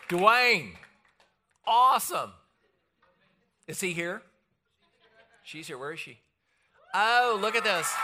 Dwayne. Awesome. Is he here? She's here. Where is she? Oh, look at this.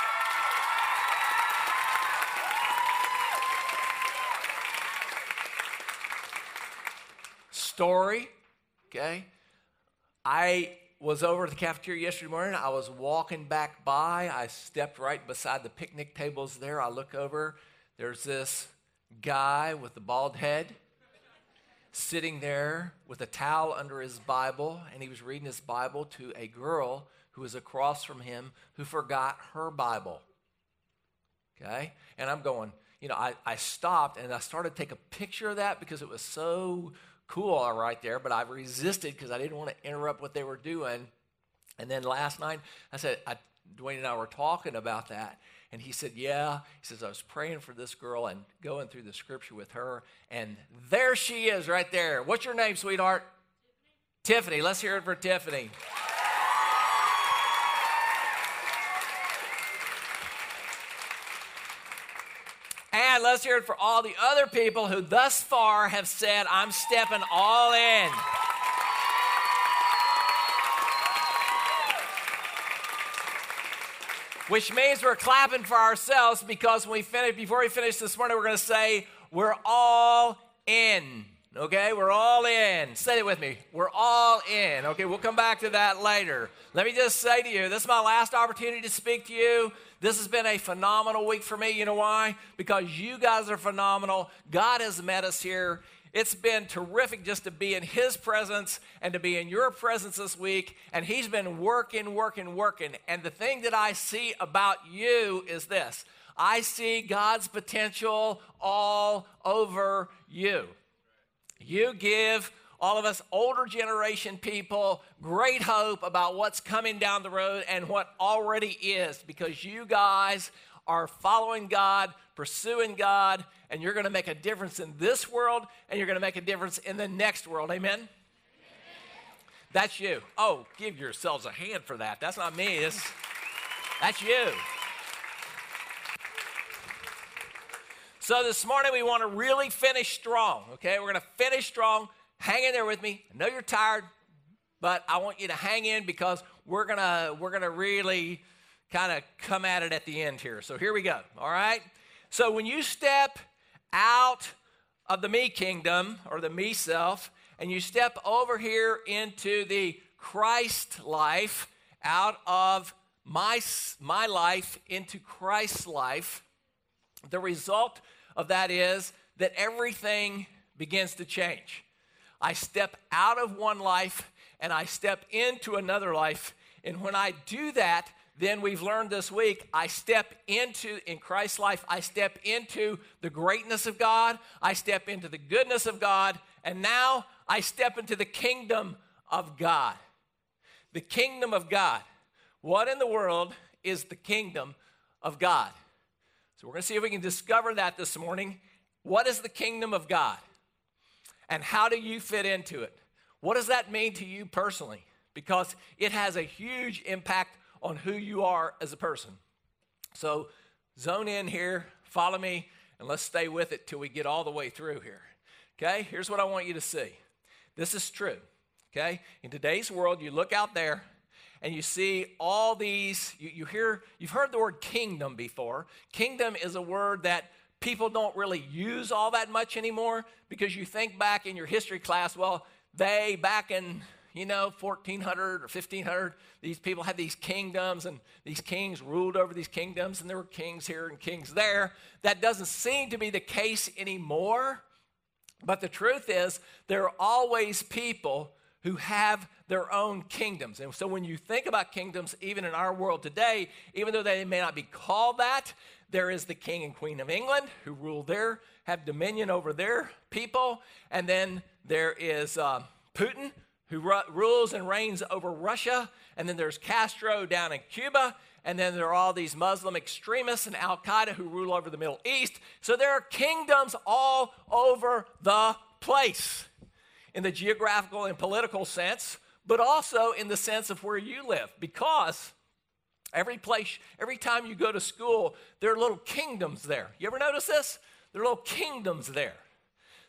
Story, okay? I was over at the cafeteria yesterday morning. I was walking back by. I stepped right beside the picnic tables there. I look over. There's this guy with the bald head sitting there with a towel under his Bible, and he was reading his Bible to a girl who was across from him who forgot her Bible, okay? And I'm going, I stopped, and I started to take a picture of that because it was so cool right there, but I resisted because I didn't want to interrupt what they were doing. And then last night, Dwayne and I were talking about that, and he said, yeah. He says, I was praying for this girl and going through the scripture with her, and there she is right there. What's your name, sweetheart? Tiffany. Let's hear it for Tiffany. And let's hear it for all the other people who thus far have said, I'm stepping all in. Which means we're clapping for ourselves because before we finish this morning, we're going to say, we're all in. Okay, we're all in. Say it with me. We're all in. Okay, we'll come back to that later. Let me just say to you, this is my last opportunity to speak to you. This has been a phenomenal week for me. You know why? Because you guys are phenomenal. God has met us here. It's been terrific just to be in his presence and to be in your presence this week. And he's been working. And the thing that I see about you is this. I see God's potential all over you. You give all of us older generation people great hope about what's coming down the road and what already is, because you guys are following God, pursuing God, and you're going to make a difference in this world, and you're going to make a difference in the next world. Amen? That's you. Oh, give yourselves a hand for that. That's not me. That's you. So this morning we want to really finish strong, okay? We're going to finish strong. Hang in there with me. I know you're tired, but I want you to hang in because we're gonna really kind of come at it at the end here. So here we go, all right? So when you step out of the me kingdom or the me self and you step over here into the Christ life, out of my life into Christ's life, the result of that is that everything begins to change. I step out of one life and I step into another life. And when I do that, then we've learned this week, in Christ's life, I step into the greatness of God. I step into the goodness of God. And now I step into the kingdom of God. The kingdom of God. What in the world is the kingdom of God? So we're going to see if we can discover that this morning. What is the kingdom of God? And how do you fit into it? What does that mean to you personally? Because it has a huge impact on who you are as a person. So zone in here, follow me, and let's stay with it till we get all the way through here. Okay, here's what I want you to see. This is true, okay? In today's world, you look out there and you see all these, you've heard the word kingdom before. Kingdom is a word that people don't really use all that much anymore because you think back in your history class, well, back in 1400 or 1500, these people had these kingdoms and these kings ruled over these kingdoms and there were kings here and kings there. That doesn't seem to be the case anymore. But the truth is there are always people who have their own kingdoms. And so when you think about kingdoms, even in our world today, even though they may not be called that, there is the king and queen of England who have dominion over their people. And then there is Putin, who rules and reigns over Russia. And then there's Castro down in Cuba. And then there are all these Muslim extremists and Al-Qaeda who rule over the Middle East. So there are kingdoms all over the place in the geographical and political sense, but also in the sense of where you live. Because every time you go to school, there are little kingdoms there. You ever notice this? There are little kingdoms there.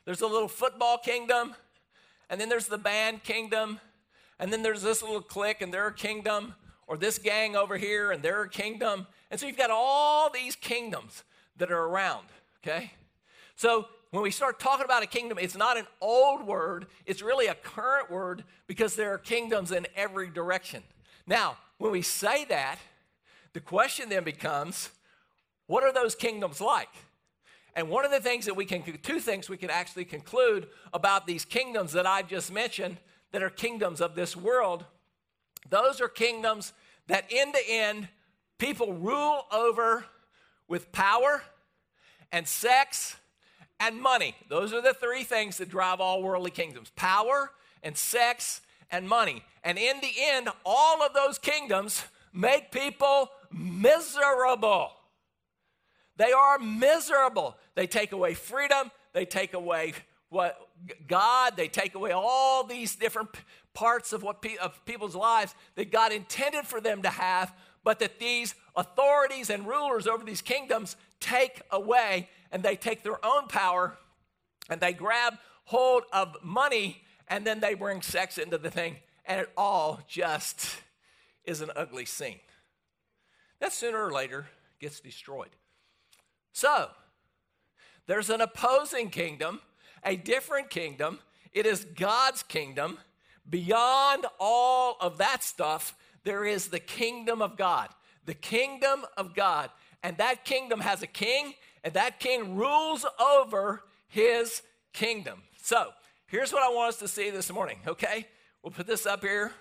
There's a little football kingdom, and then there's the band kingdom, and then there's this little clique and their kingdom, or this gang over here and their kingdom. And so you've got all these kingdoms that are around, okay? So when we start talking about a kingdom, it's not an old word, it's really a current word because there are kingdoms in every direction. Now, when we say that, the question then becomes, what are those kingdoms like? And one of the things that two things we can actually conclude about these kingdoms that I've just mentioned that are kingdoms of this world, those are kingdoms that in the end, people rule over with power and sex and money. Those are the three things that drive all worldly kingdoms: power and sex and money. And in the end, all of those kingdoms make people miserable. They are miserable. They take away freedom. They take away God. They take away all these different parts of of people's lives that God intended for them to have, but that these authorities and rulers over these kingdoms take away, and they take their own power and they grab hold of money, and then they bring sex into the thing, and it all just is an ugly scene that sooner or later gets destroyed. So, there's an opposing kingdom, a different kingdom. It is God's kingdom. Beyond all of that stuff, there is the kingdom of God. The kingdom of God. And that kingdom has a king, and that king rules over his kingdom. So, here's what I want us to see this morning, okay? We'll put this up here.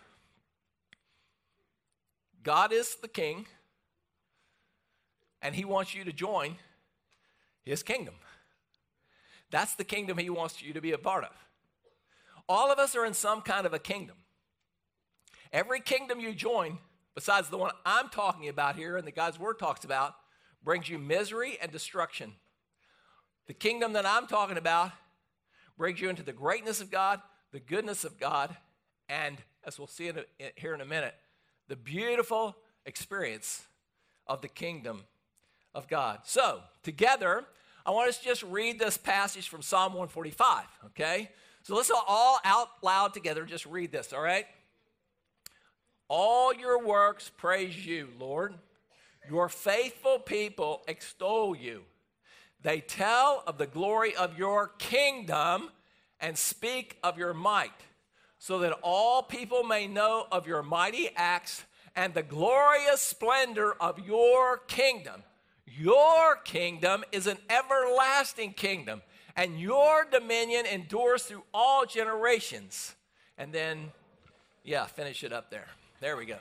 God is the king, and he wants you to join his kingdom. That's the kingdom he wants you to be a part of. All of us are in some kind of a kingdom. Every kingdom you join, besides the one I'm talking about here and that God's word talks about, brings you misery and destruction. The kingdom that I'm talking about brings you into the greatness of God, the goodness of God, and as we'll see here in a minute, the beautiful experience of the kingdom of God. So, together, I want us to just read this passage from Psalm 145, okay? So let's all out loud together just read this, all right? All your works praise you, Lord. Your faithful people extol you. They tell of the glory of your kingdom and speak of your might, so that all people may know of your mighty acts and the glorious splendor of your kingdom. Your kingdom is an everlasting kingdom, and your dominion endures through all generations. And then, finish it up there. There we go.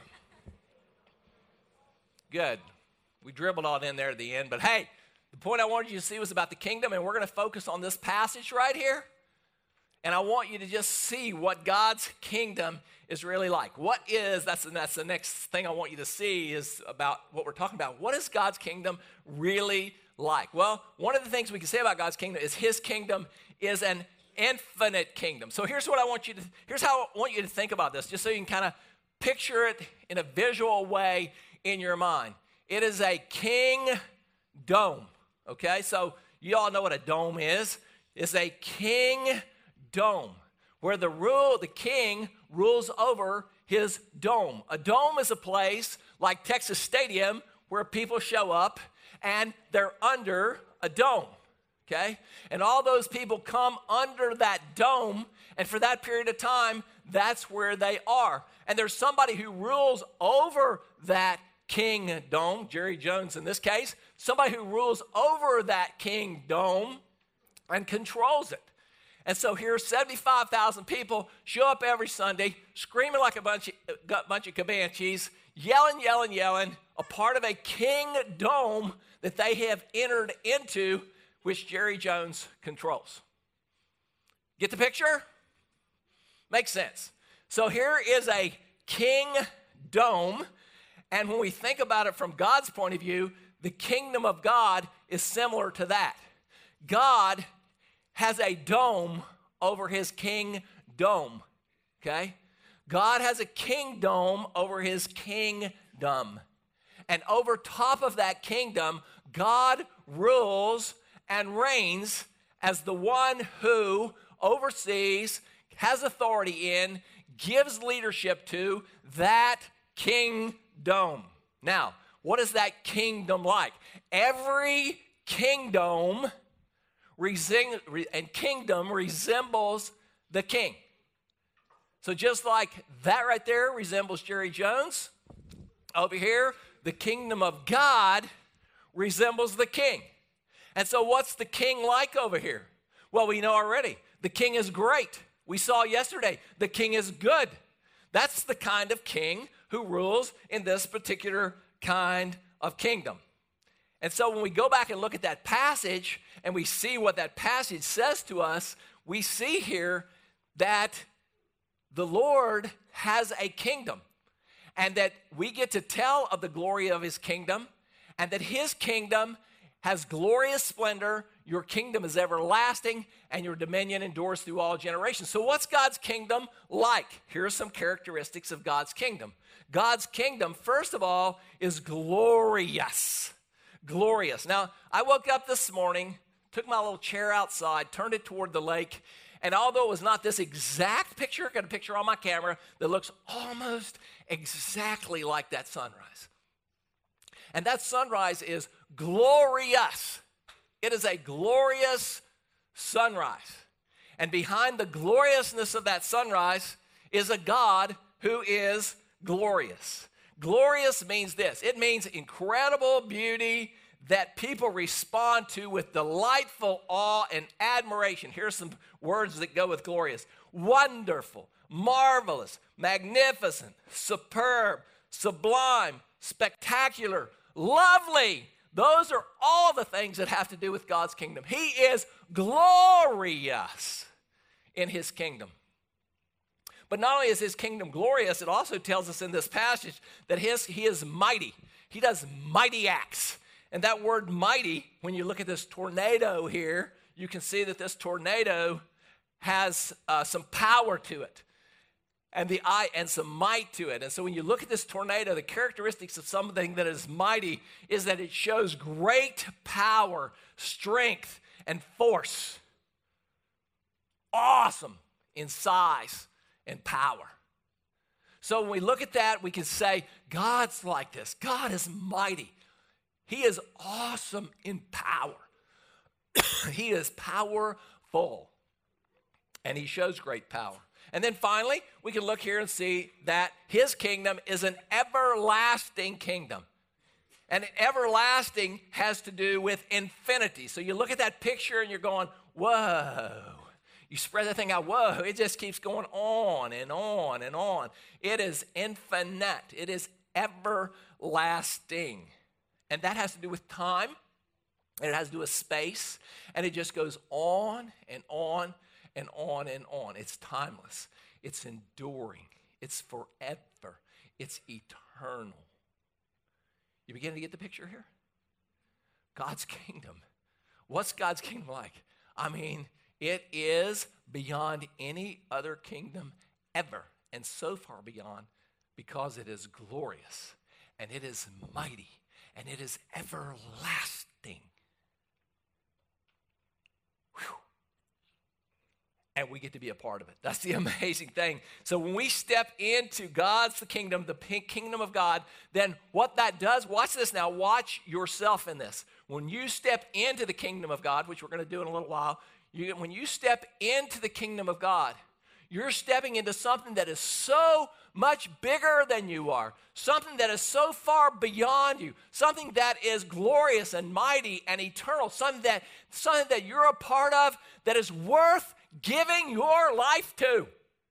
Good. We dribbled on in there at the end, but hey, the point I wanted you to see was about the kingdom, and we're going to focus on this passage right here. And I want you to just see what God's kingdom is really like. That's the next thing I want you to see is about what we're talking about. What is God's kingdom really like? Well, one of the things we can say about God's kingdom is his kingdom is an infinite kingdom. So here's how I want you to think about this, just so you can kind of picture it in a visual way in your mind. It is a kingdom, okay? So you all know what a dome is. It's a kingdom where the king rules over his dome. A dome is a place like Texas Stadium where people show up and they're under a dome, okay? And all those people come under that dome, and for that period of time, that's where they are. And there's somebody who rules over that kingdom, Jerry Jones in this case, somebody who rules over that kingdom and controls it. And so here 75,000 people show up every Sunday screaming like a bunch of Comanches, yelling, a part of a kingdom that they have entered into, which Jerry Jones controls. Get the picture? Makes sense. So here is a kingdom, and when we think about it from God's point of view, the kingdom of God is similar to that. God has a dome over his kingdom, okay? God has a kingdom over his kingdom. And over top of that kingdom, God rules and reigns as the one who oversees, has authority in, gives leadership to that kingdom. Now, what is that kingdom like? Every kingdom resembles the king. So just like that right there resembles Jerry Jones, over here, the kingdom of God resembles the king. And so what's the king like over here? Well, we know already. The king is great. We saw yesterday, the king is good. That's the kind of king who rules in this particular kind of kingdom. And so when we go back and look at that passage and we see what that passage says to us, we see here that the Lord has a kingdom and that we get to tell of the glory of his kingdom and that his kingdom has glorious splendor, your kingdom is everlasting, and your dominion endures through all generations. So what's God's kingdom like? Here are some characteristics of God's kingdom. God's kingdom, first of all, is glorious. Glorious. Now, I woke up this morning, took my little chair outside, turned it toward the lake, and although it was not this exact picture, I got a picture on my camera that looks almost exactly like that sunrise. And that sunrise is glorious. It is a glorious sunrise. And behind the gloriousness of that sunrise is a God who is glorious. Glorious means this. It means incredible beauty that people respond to with delightful awe and admiration. Here's some words that go with glorious. Wonderful, marvelous, magnificent, superb, sublime, spectacular, lovely. Those are all the things that have to do with God's kingdom. He is glorious in his kingdom. But not only is his kingdom glorious, it also tells us in this passage that he is mighty. He does mighty acts. And that word mighty, when you look at this tornado here, you can see that this tornado has some power to it and some might to it. And so when you look at this tornado, the characteristics of something that is mighty is that it shows great power, strength, and force. Awesome in size and power. So when we look at that, we can say, God's like this. God is mighty. He is awesome in power. He is powerful. And he shows great power. And then finally, we can look here and see that his kingdom is an everlasting kingdom. And everlasting has to do with infinity. So you look at that picture and you're going, whoa. You spread that thing out, whoa, it just keeps going on and on and on. It is infinite. It is everlasting. And that has to do with time, and it has to do with space, and it just goes on and on and on and on. It's timeless. It's enduring. It's forever. It's eternal. You begin to get the picture here? God's kingdom. What's God's kingdom like? I mean, it is beyond any other kingdom ever, and so far beyond because it is glorious, and it is mighty, and it is everlasting. Whew. And we get to be a part of it. That's the amazing thing. So when we step into God's kingdom, the kingdom of God, then what that does, watch this now, watch yourself in this. When you step into the kingdom of God, which we're going to do in a little while, when you step into the kingdom of God, you're stepping into something that is so much bigger than you are, something that is so far beyond you, something that is glorious and mighty and eternal, something that you're a part of that is worth giving your life to.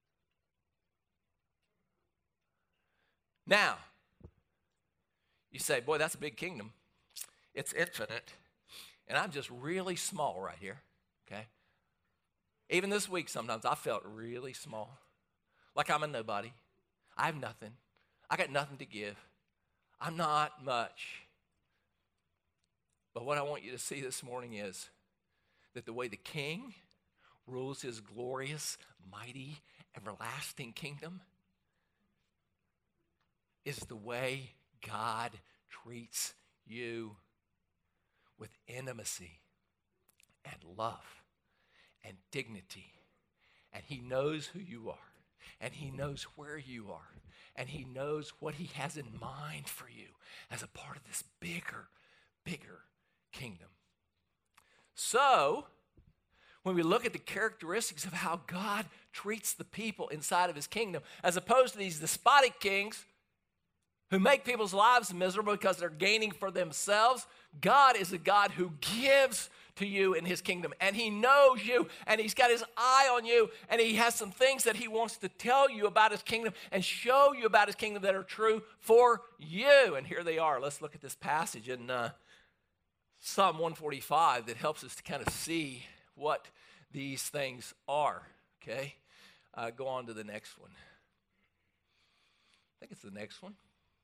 Now, you say, boy, that's a big kingdom. It's infinite, and I'm just really small right here, okay? Even this week sometimes I felt really small, like I'm a nobody. I have nothing. I got nothing to give. I'm not much. But what I want you to see this morning is that the way the King rules his glorious, mighty, everlasting kingdom is the way God treats you with intimacy and love and dignity. And he knows who you are. And he knows where you are. And he knows what he has in mind for you as a part of this bigger kingdom. So, when we look at the characteristics of how God treats the people inside of his kingdom, as opposed to these despotic kings who make people's lives miserable because they're gaining for themselves, God is a God who gives to you in his kingdom. And he knows you, and he's got his eye on you, and he has some things that he wants to tell you about his kingdom and show you about his kingdom that are true for you. And here they are. Let's look at this passage in Psalm 145 that helps us to kind of see what these things are. Okay? Go on to the next one. I think it's the next one.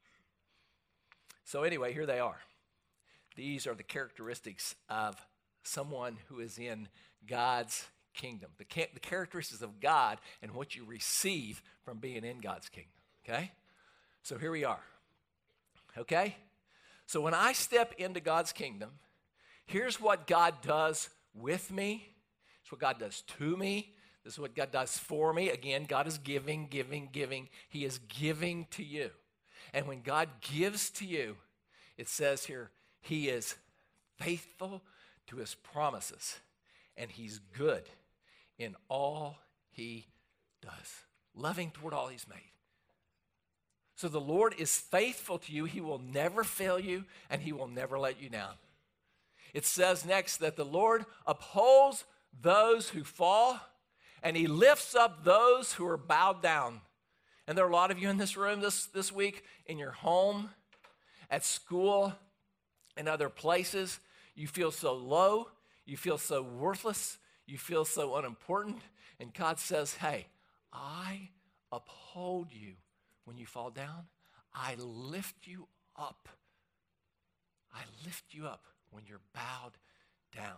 So anyway, here they are. These are the characteristics of someone who is in God's kingdom. The characteristics of God and what you receive from being in God's kingdom. Okay? So here we are. Okay? So when I step into God's kingdom, here's what God does with me. It's what God does to me. This is what God does for me. Again, God is giving. He is giving to you. And when God gives to you, it says here, he is faithful to his promises, and he's good in all he does, loving toward all he's made. So the Lord is faithful to you. He will never fail you, and he will never let you down. It says next that the Lord upholds those who fall, and he lifts up those who are bowed down. And there are a lot of you in this room this week, in your home, at school, and other places. You feel so low, you feel so worthless, you feel so unimportant, and God says, hey, I uphold you when you fall down. I lift you up. I lift you up when you're bowed down.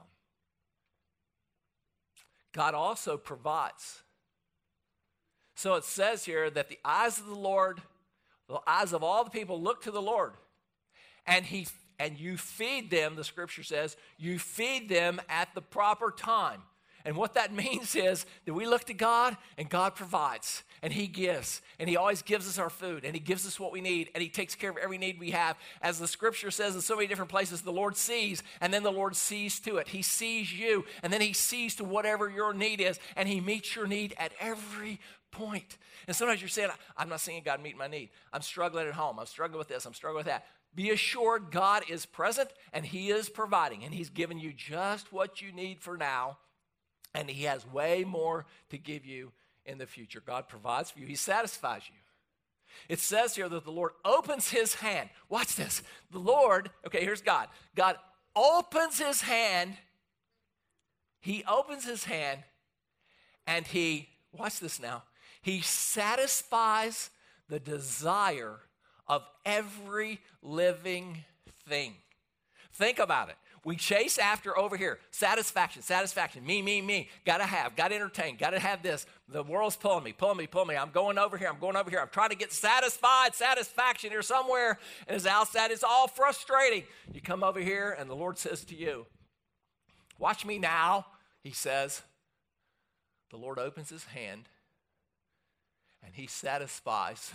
God also provides. So it says here that the eyes of the Lord, the eyes of all the people look to the Lord, and you feed them, the scripture says, you feed them at the proper time. And what that means is that we look to God, and God provides, and he gives, and he always gives us our food, and he gives us what we need, and he takes care of every need we have. As the scripture says in so many different places, the Lord sees, and then the Lord sees to it. He sees you, and then he sees to whatever your need is, and he meets your need at every point. And sometimes you're saying, I'm not seeing God meet my need. I'm struggling at home. I'm struggling with this. I'm struggling with that. Be assured God is present, and he is providing, and he's given you just what you need for now, and he has way more to give you in the future. God provides for you. He satisfies you. It says here that the Lord opens his hand. Watch this. The Lord, okay, here's God. God opens his hand. He opens his hand, and he, watch this now, he satisfies the desire of every living thing. Think about it. We chase after over here, satisfaction, me. Gotta entertain, gotta have this. The world's pulling me. I'm going over here. I'm trying to get satisfaction here somewhere. And as Al said, it's all frustrating. You come over here and the Lord says to you, watch me now, he says. The Lord opens his hand and he satisfies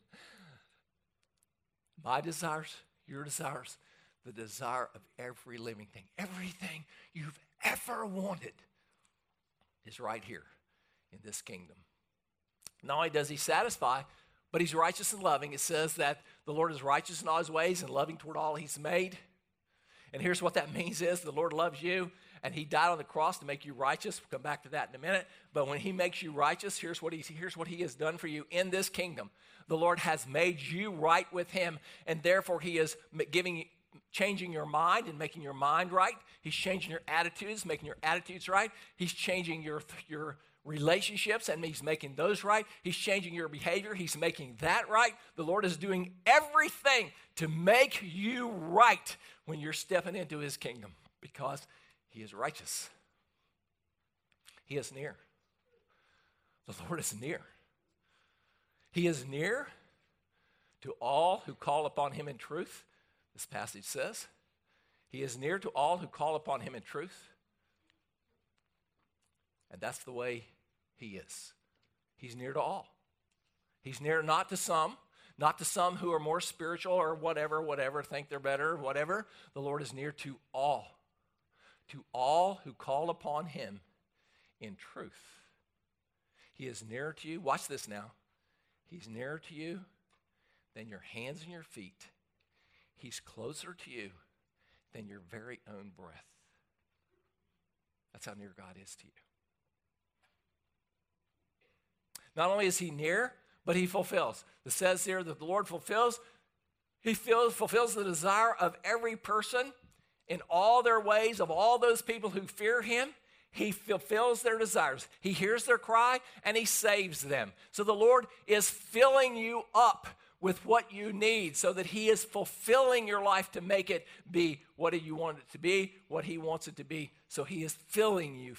my desires, your desires, the desire of every living thing. Everything you've ever wanted is right here in this kingdom. Not only does he satisfy, but he's righteous and loving. It says that the Lord is righteous in all his ways and loving toward all he's made. And here's what that means is the Lord loves you, and he died on the cross to make you righteous. We'll come back to that in a minute. But when he makes you righteous, here's what he has done for you in this kingdom. The Lord has made you right with him, and therefore he is changing your mind and making your mind right. He's changing your attitudes, making your attitudes right. He's changing your relationships, and he's making those right. He's changing your behavior. He's making that right. The Lord is doing everything to make you right when you're stepping into his kingdom, because he is righteous. He is near. The Lord is near. He is near to all who call upon him in truth. This passage says, he is near to all who call upon him in truth. And that's the way he is. He's near to all. He's near not to some who are more spiritual or whatever, think they're better, whatever. The Lord is near to all who call upon him in truth. He is nearer to you. Watch this now. He's nearer to you than your hands and your feet. He's closer to you than your very own breath. That's how near God is to you. Not only is he near, but he fulfills. It says here that the Lord fulfills the desire of every person in all their ways, of all those people who fear him. He fulfills their desires. He hears their cry and he saves them. So the Lord is filling you up with what you need so that he is fulfilling your life to make it be what you want it to be, what he wants it to be. So he is filling you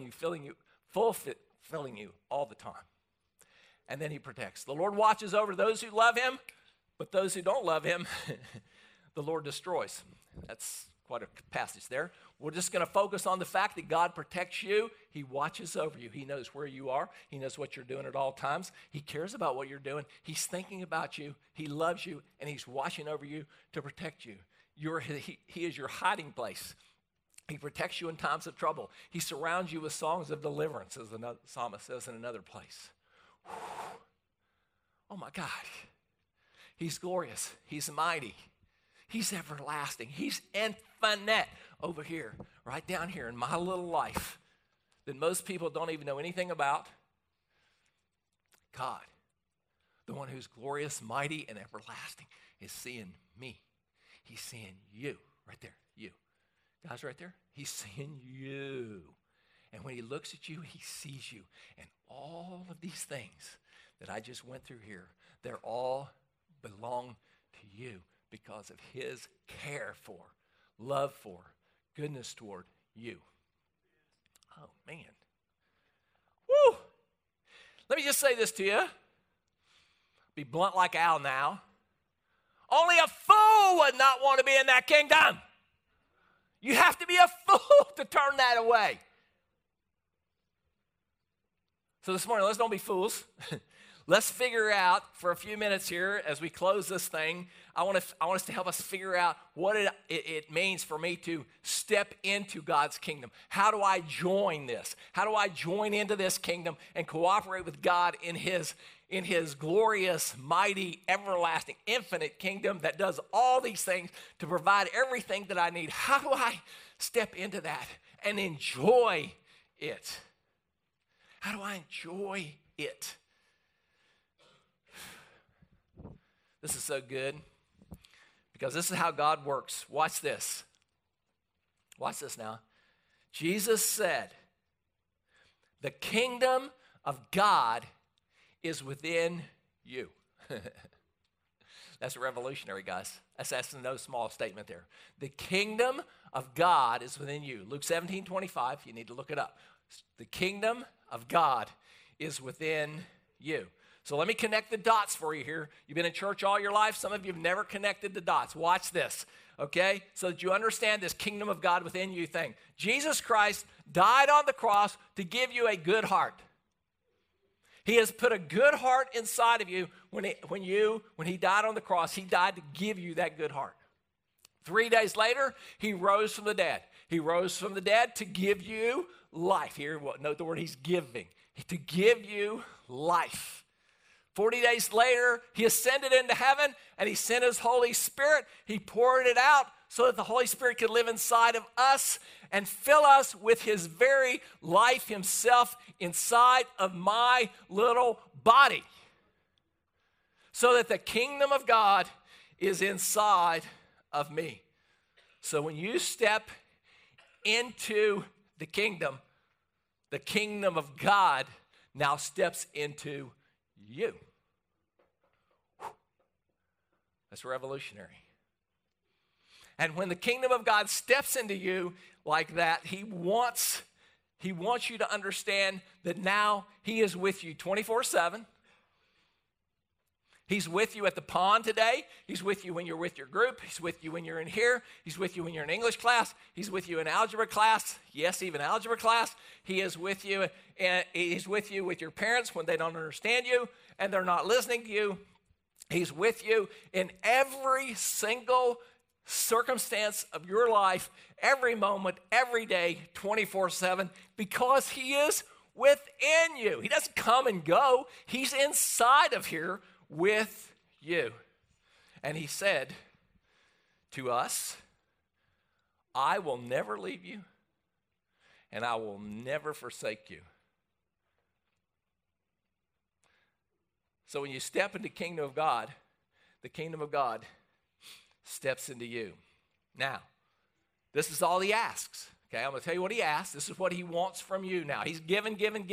all the time. And then he protects. The Lord watches over those who love him, but those who don't love him, the Lord destroys. That's quite a passage there. We're just going to focus on the fact that God protects you. He watches over you. He knows where you are. He knows what you're doing at all times. He cares about what you're doing. He's thinking about you. He loves you, and he's watching over you to protect you. He is your hiding place. He protects you in times of trouble. He surrounds you with songs of deliverance, as the psalmist says in another place. Oh my God. He's glorious. He's mighty. He's everlasting. He's infinite over here, right down here in my little life that most people don't even know anything about. God, the one who's glorious, mighty, and everlasting, is seeing me. He's seeing you right there, you. Guys right there, he's seeing you. And when he looks at you, he sees you. And all of these things that I just went through here, they're all belong to you because of his care for, love for, goodness toward you. Oh, man. Woo! Let me just say this to you. Be blunt like Al now. Only a fool would not want to be in that kingdom. You have to be a fool to turn that away. So this morning, let's don't be fools. Let's figure out for a few minutes here as we close this thing. I want us to help us figure out what it means for me to step into God's kingdom. How do I join this? How do I join into this kingdom and cooperate with God in his glorious, mighty, everlasting, infinite kingdom that does all these things to provide everything that I need? How do I step into that and enjoy it? How do I enjoy it? This is so good because this is how God works. Watch this. Watch this now. Jesus said, the kingdom of God is within you. That's revolutionary, guys. That's no small statement there. The kingdom of God is within you. Luke 17:25, you need to look it up. The kingdom of God is within you. So let me connect the dots for you here. You've been in church all your life. Some of you have never connected the dots. Watch this, okay? So that you understand this kingdom of God within you thing. Jesus Christ died on the cross to give you a good heart. He has put a good heart inside of you. When he died on the cross, he died to give you that good heart. 3 days later, he rose from the dead. He rose from the dead to give you life. Here, note the word he's giving. To give you life. 40 days later, he ascended into heaven and he sent his Holy Spirit. He poured it out so that the Holy Spirit could live inside of us and fill us with his very life himself inside of my little body. So that the kingdom of God is inside of me. So when you step into the kingdom of God now steps into you. That's revolutionary. And when the kingdom of God steps into you like that, he wants you to understand that now he is with you 24/7. He's with you at the pond today. He's with you when you're with your group. He's with you when you're in here. He's with you when you're in English class. He's with you in algebra class. Yes, even algebra class. He is with you, and he's with you with your parents when they don't understand you and they're not listening to you. He's with you in every single circumstance of your life, every moment, every day, 24/7, because he is within you. He doesn't come and go. He's inside of here with you. And he said to us, I will never leave you, and I will never forsake you. So when you step into the kingdom of God steps into you. Now, this is all he asks. Okay, I'm going to tell you what he asks. This is what he wants from you now. He's given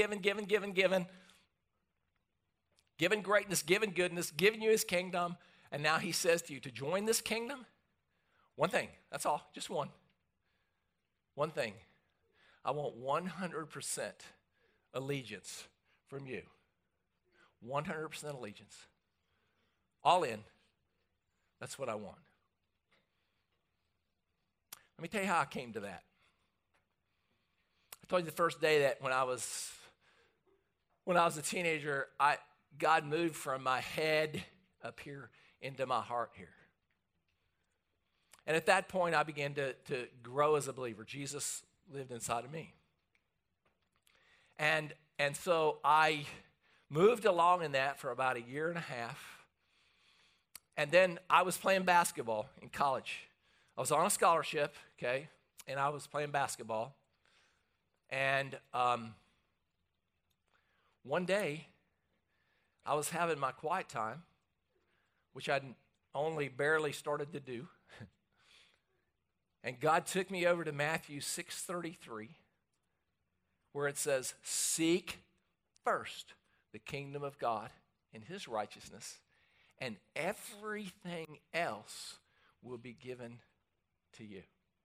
greatness, given goodness, given you his kingdom. And now he says to you to join this kingdom, one thing, that's all, just one. One thing. I want 100% allegiance from you. 100% allegiance. All in. That's what I want. Let me tell you how I came to that. I told you the first day that when I was a teenager, God moved from my head up here into my heart here. And at that point, I began to grow as a believer. Jesus lived inside of me. And so I moved along in that for about a year and a half. And then I was playing basketball in college. I was on a scholarship, okay, and I was playing basketball. And one day, I was having my quiet time, which I'd only barely started to do. And God took me over to Matthew 6:33, where it says, seek first the kingdom of God and his righteousness, and everything else will be given to you.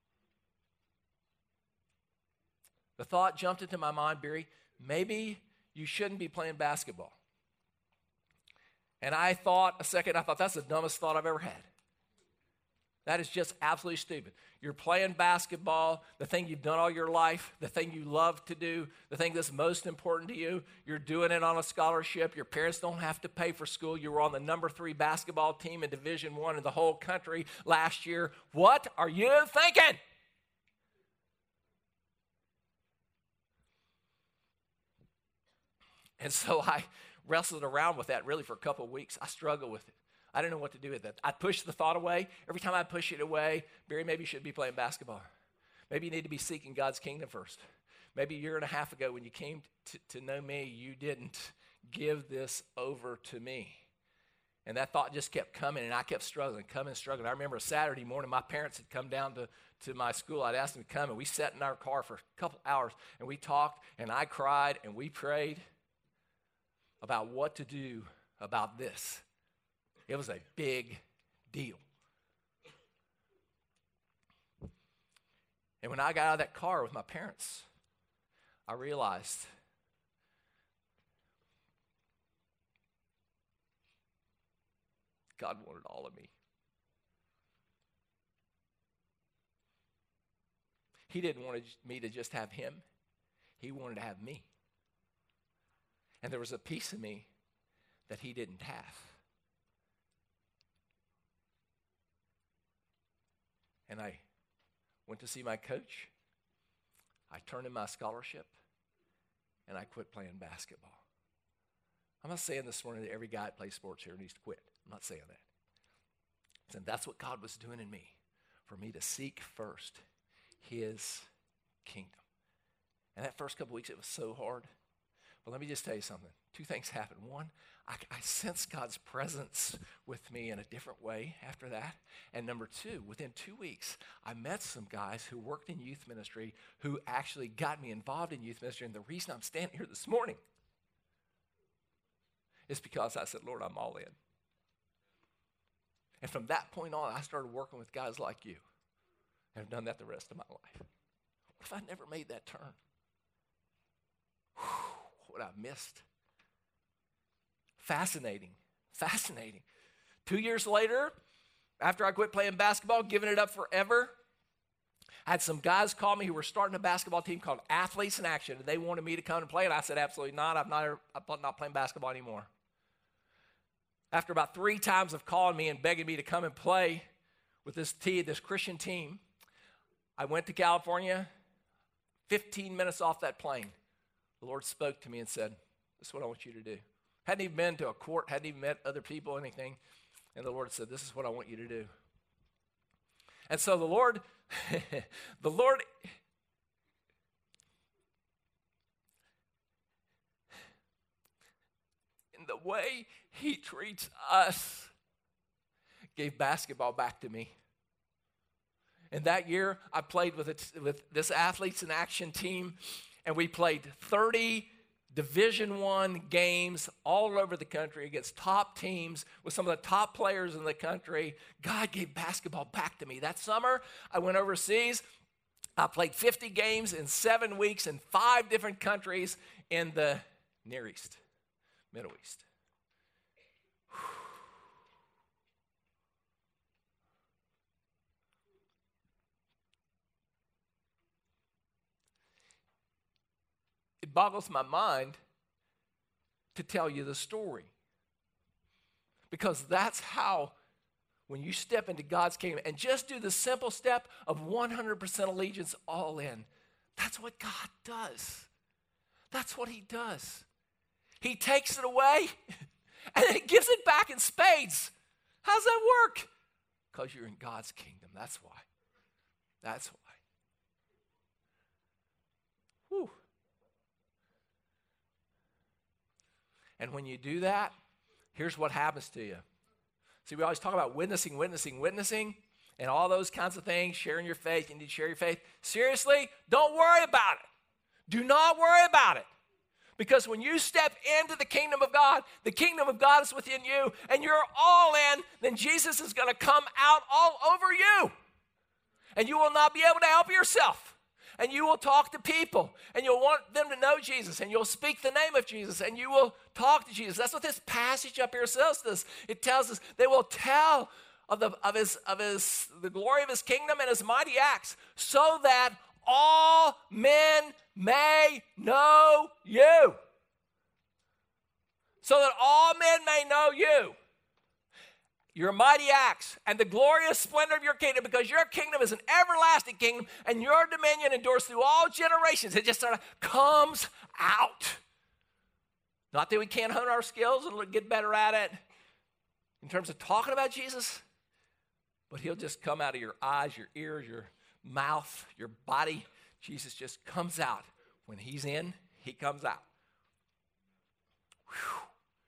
The thought jumped into my mind, Barry, maybe you shouldn't be playing basketball. And I thought, that's the dumbest thought I've ever had. That is just absolutely stupid. You're playing basketball, the thing you've done all your life, the thing you love to do, the thing that's most important to you. You're doing it on a scholarship. Your parents don't have to pay for school. You were on the number 3 basketball team in Division I in the whole country last year. What are you thinking? And so I wrestled around with that really for a couple of weeks. I struggled with it. I didn't know what to do with it. I pushed the thought away. Every time I push it away, Barry, maybe you should be playing basketball. Maybe you need to be seeking God's kingdom first. Maybe a year and a half ago when you came to know me, you didn't give this over to me. And that thought just kept coming, and I kept struggling. I remember a Saturday morning, my parents had come down to my school. I'd asked them to come, and we sat in our car for a couple hours, and we talked, and I cried, and we prayed about what to do about this. It was a big deal. And when I got out of that car with my parents, I realized God wanted all of me. He didn't want me to just have him. He wanted to have me. And there was a piece of me that he didn't have. And I went to see my coach. I turned in my scholarship, and I quit playing basketball. I'm not saying this morning that every guy that plays sports here needs to quit. I'm not saying that. And that's what God was doing in me, for me to seek first his kingdom. And that first couple weeks, it was so hard. But let me just tell you something. 2 things happened. One, I sensed God's presence with me in a different way after that. And number 2, within 2 weeks, I met some guys who worked in youth ministry who actually got me involved in youth ministry. And the reason I'm standing here this morning is because I said, Lord, I'm all in. And from that point on, I started working with guys like you. And I've done that the rest of my life. What if I never made that turn? What I missed. Fascinating Fascinating. 2 years later, after I quit playing basketball, giving it up forever, I had some guys call me who were starting a basketball team called Athletes in Action, and they wanted me to come and play, and I said, absolutely not. I'm not playing basketball anymore. After about 3 times of calling me and begging me to come and play with this Christian team, I went to California. 15 minutes off that plane, the Lord spoke to me and said, this is what I want you to do. Hadn't even been to a court, hadn't even met other people, anything. And the Lord said, this is what I want you to do. And so the Lord, in the way he treats us, gave basketball back to me. And that year, I played with this Athletes in Action team, and we played 30 Division I games all over the country against top teams with some of the top players in the country. God gave basketball back to me. That summer, I went overseas. I played 50 games in 7 weeks in 5 different countries in the Near East, Middle East. It boggles my mind to tell you the story. Because that's how, when you step into God's kingdom and just do the simple step of 100% allegiance all in, that's what God does. That's what he does. He takes it away and then he gives it back in spades. How does that work? Because you're in God's kingdom. That's why. That's why. Whew. And when you do that, here's what happens to you. See, we always talk about witnessing, and all those kinds of things, sharing your faith. You need to share your faith. Seriously, don't worry about it. Do not worry about it. Because when you step into the kingdom of God is within you, and you're all in, then Jesus is going to come out all over you. And you will not be able to help yourself. And you will talk to people, and you'll want them to know Jesus, and you'll speak the name of Jesus, and you will talk to Jesus. That's what this passage up here says to us. It tells us they will tell of the glory of his kingdom and his mighty acts, so that all men may know you. So that all men may know you. Your mighty acts and the glorious splendor of your kingdom, because your kingdom is an everlasting kingdom and your dominion endures through all generations. It just sort of comes out. Not that we can't hone our skills and get better at it in terms of talking about Jesus, but he'll just come out of your eyes, your ears, your mouth, your body. Jesus just comes out. When he's in, he comes out. Whew.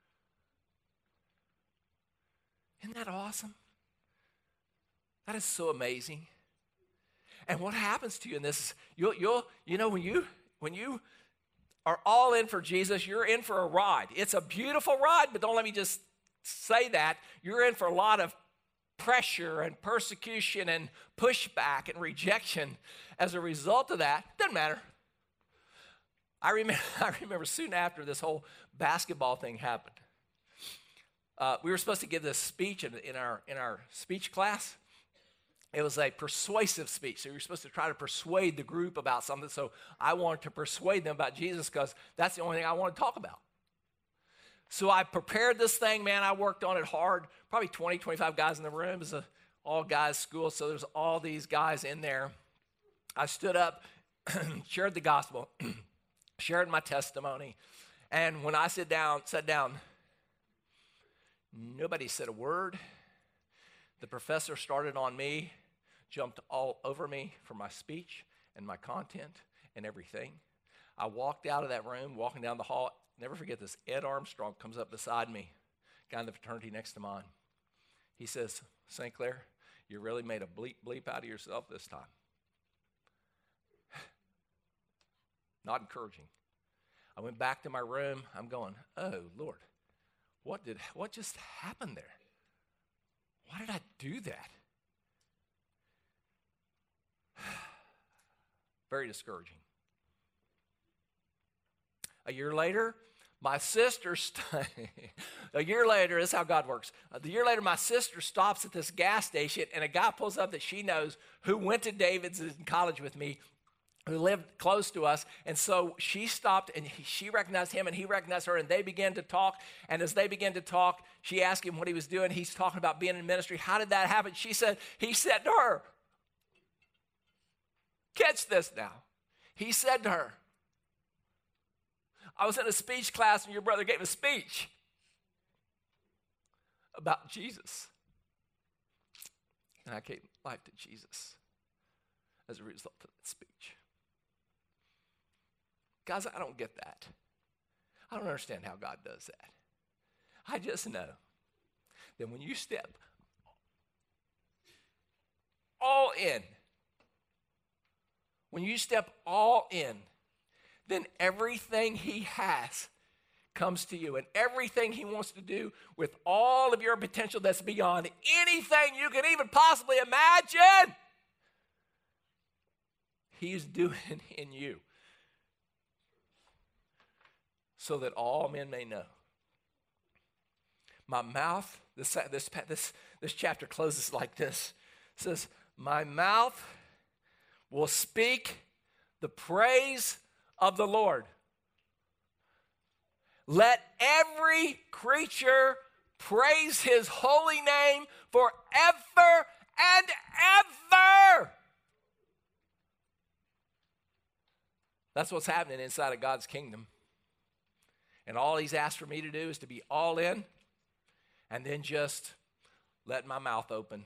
Isn't that awesome? That is so amazing. And what happens to you in this? When you are all in for Jesus, you're in for a ride. It's a beautiful ride, but don't let me just say that. You're in for a lot of pressure and persecution and pushback and rejection as a result of that. Doesn't matter. I remember soon after this whole basketball thing happened. We were supposed to give this speech in our speech class. It was a persuasive speech. So we were supposed to try to persuade the group about something. So I wanted to persuade them about Jesus because that's the only thing I want to talk about. So I prepared this thing, man. I worked on it hard. Probably 20, 25 guys in the room. It was an all-guys school, so there's all these guys in there. I stood up, shared the gospel, shared my testimony. And when I sat down, nobody said a word. The professor started on me, jumped all over me for my speech and my content and everything. I walked out of that room, walking down the hall. Never forget this. Ed Armstrong comes up beside me, guy in the fraternity next to mine. He says, St. Clair, you really made a bleep out of yourself this time. Not encouraging. I went back to my room. I'm going, oh, Lord, what just happened there? Why did I do that? Very discouraging. A year later, My sister, a year later, this is how God works. A year later, my sister stops at this gas station, and a guy pulls up that she knows who went to David's in college with me, who lived close to us. And so she stopped, and she recognized him, and he recognized her, and they began to talk. And as they began to talk, she asked him what he was doing. He's talking about being in ministry. How did that happen? He said to her, catch this now. He said to her, I was in a speech class and your brother gave a speech about Jesus. And I gave life to Jesus as a result of that speech. Guys, I don't get that. I don't understand how God does that. I just know that when you step all in, then everything he has comes to you, and everything he wants to do with all of your potential that's beyond anything you can even possibly imagine, he's doing in you so that all men may know. My mouth, this chapter closes like this. It says, my mouth will speak the praise of the Lord. Let every creature praise his holy name forever and ever. That's what's happening inside of God's kingdom. And all he's asked for me to do is to be all in and then just let my mouth open.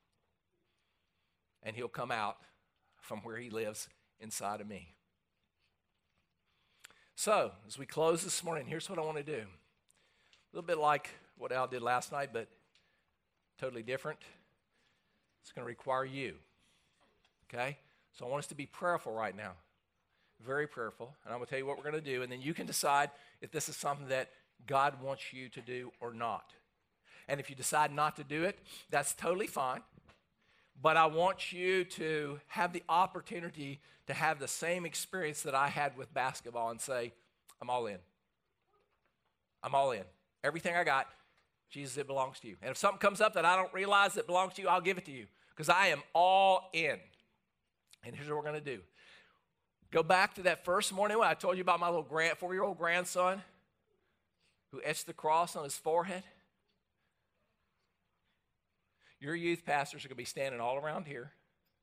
And he'll come out from where he lives inside of me. So, as we close this morning, here's what I want to do. A little bit like what Al did last night, but totally different. It's going to require you, okay? So I want us to be prayerful right now, very prayerful. And I'm going to tell you what we're going to do, and then you can decide if this is something that God wants you to do or not. And if you decide not to do it, that's totally fine. But I want you to have the opportunity to have the same experience that I had with basketball and say, I'm all in. I'm all in. Everything I got, Jesus, it belongs to you. And if something comes up that I don't realize that belongs to you, I'll give it to you because I am all in. And here's what we're going to do. Go back to that first morning when I told you about my little 4-year-old grandson who etched the cross on his forehead. Your youth pastors are going to be standing all around here.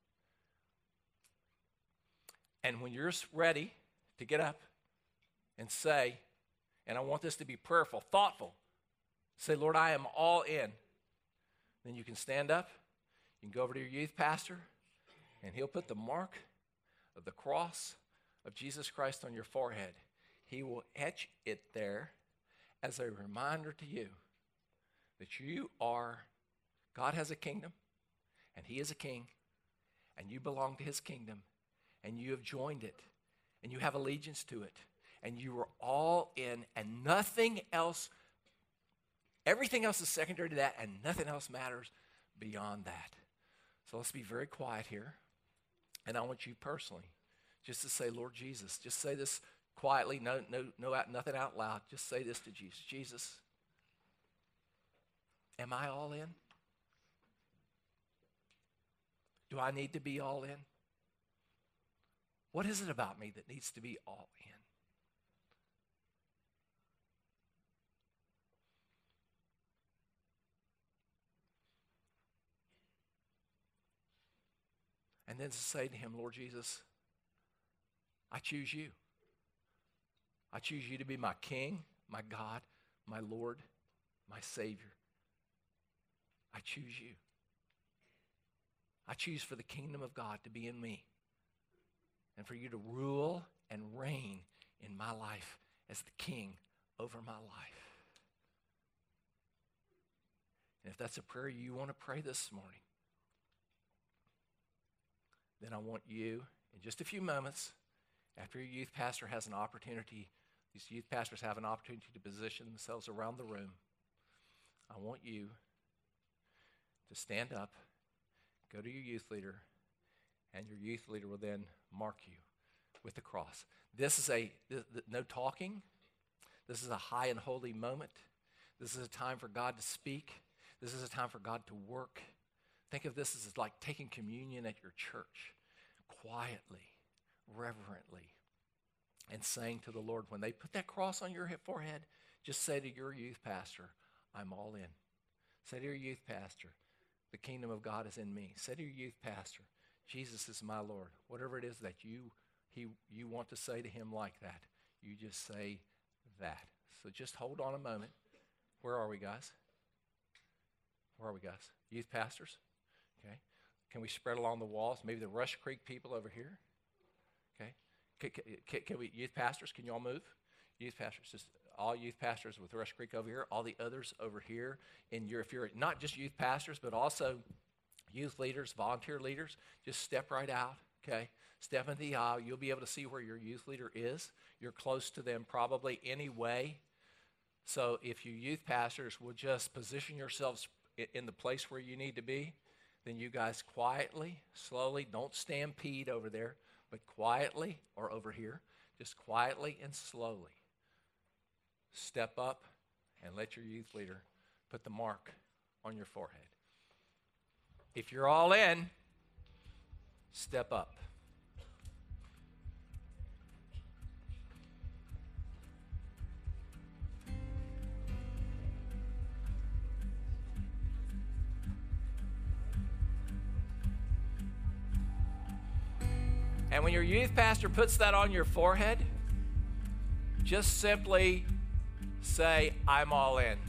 And when you're ready to get up and say, and I want this to be prayerful, thoughtful, say, Lord, I am all in. Then you can stand up, you can go over to your youth pastor, and he'll put the mark of the cross of Jesus Christ on your forehead. He will etch it there as a reminder to you that you are, God has a kingdom, and he is a king, and you belong to his kingdom, and you have joined it, and you have allegiance to it, and you are all in, and nothing else, everything else is secondary to that, and nothing else matters beyond that. So let's be very quiet here, and I want you personally just to say, Lord Jesus, just say this quietly, nothing out loud. Just say this to Jesus. Jesus, am I all in? Do I need to be all in? What is it about me that needs to be all in? And then to say to him, Lord Jesus, I choose you. I choose you to be my King, my God, my Lord, my Savior. I choose you. I choose for the kingdom of God to be in me and for you to rule and reign in my life as the king over my life. And if that's a prayer you want to pray this morning, then I want you, in just a few moments, after your youth pastor has an opportunity, these youth pastors have an opportunity to position themselves around the room. I want you to stand up, go to your youth leader, and your youth leader will then mark you with the cross. This is no talking. This is a high and holy moment. This is a time for God to speak. This is a time for God to work. Think of this as like taking communion at your church, quietly, reverently, and saying to the Lord, when they put that cross on your forehead, just say to your youth pastor, I'm all in. Say to your youth pastor, the kingdom of God is in me. Say to your youth pastor, Jesus is my Lord. Whatever it is that you want to say to him like that, you just say that. So just hold on a moment. Where are we, guys? Where are we, guys? Youth pastors? Okay. Can we spread along the walls? Maybe the Rush Creek people over here? Okay. Can we, youth pastors, can you all move? Youth pastors, just all youth pastors with Rush Creek over here, all the others over here. If you're not just youth pastors, but also youth leaders, volunteer leaders, just step right out, okay? Step in the aisle. You'll be able to see where your youth leader is. You're close to them probably anyway. So if you youth pastors will just position yourselves in the place where you need to be, then you guys quietly, slowly, don't stampede over there, but quietly, or over here, just quietly and slowly step up and let your youth leader put the mark on your forehead. If you're all in, step up. And when your youth pastor puts that on your forehead, just simply say, I'm all in.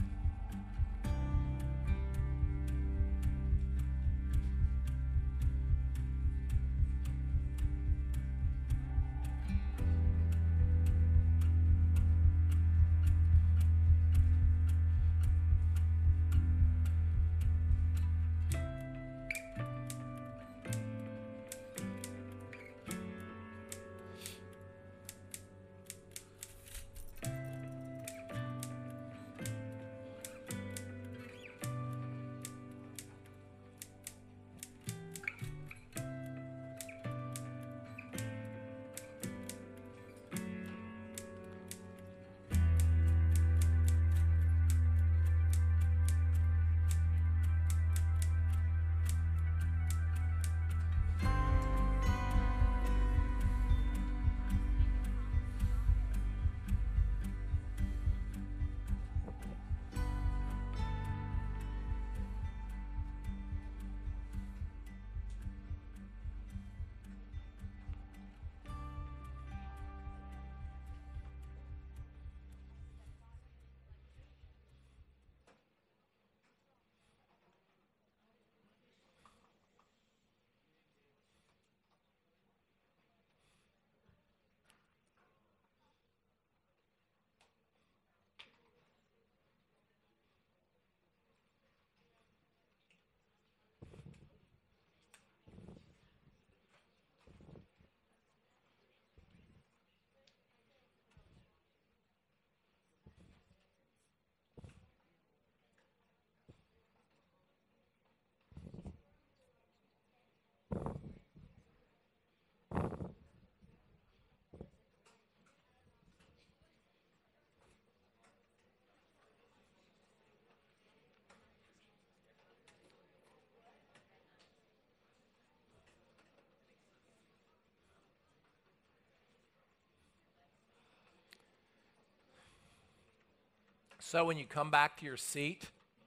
So when you come back to your seat,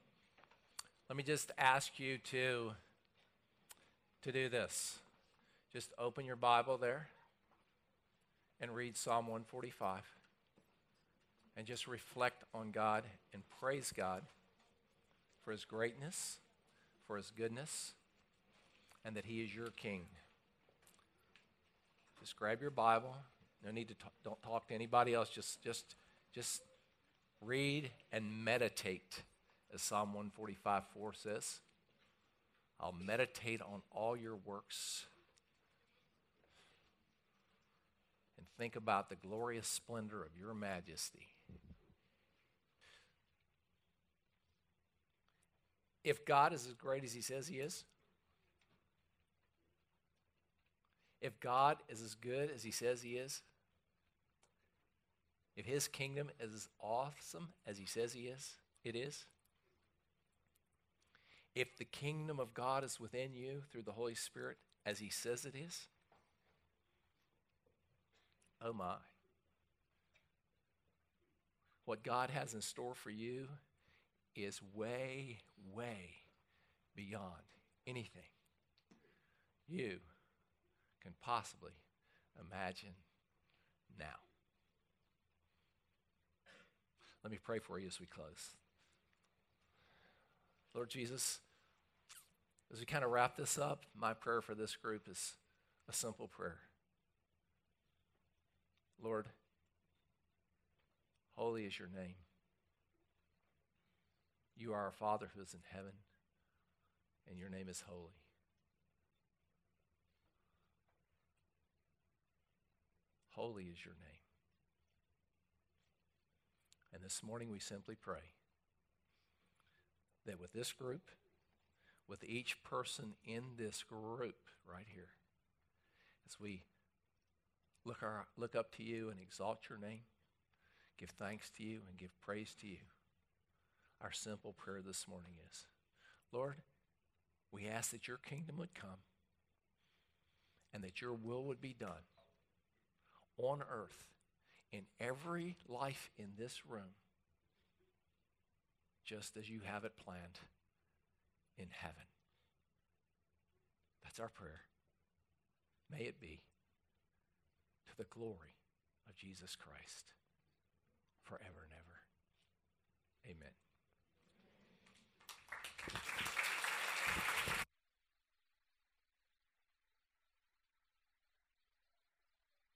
let me just ask you to do this. Just open your Bible there and read Psalm 145 and just reflect on God and praise God for his greatness, for his goodness, and that he is your king. Just grab your Bible. No need to don't talk to anybody else. Just read and meditate, as Psalm 145:4 says. I'll meditate on all your works and think about the glorious splendor of your majesty. If God is as great as he says he is, if God is as good as he says he is, if his kingdom is as awesome as he says it is, if the kingdom of God is within you through the Holy Spirit as he says it is, oh my. What God has in store for you is way, way beyond anything you can possibly imagine now. Let me pray for you as we close. Lord Jesus, as we kind of wrap this up, my prayer for this group is a simple prayer. Lord, holy is your name. You are our Father who is in heaven, and your name is holy. Holy is your name. And this morning we simply pray that with this group, with each person in this group right here, as we look up to you and exalt your name, give thanks to you and give praise to you, our simple prayer this morning is, Lord, we ask that your kingdom would come and that your will would be done on earth in every life in this room, just as you have it planned in heaven. That's our prayer. May it be to the glory of Jesus Christ forever and ever. Amen.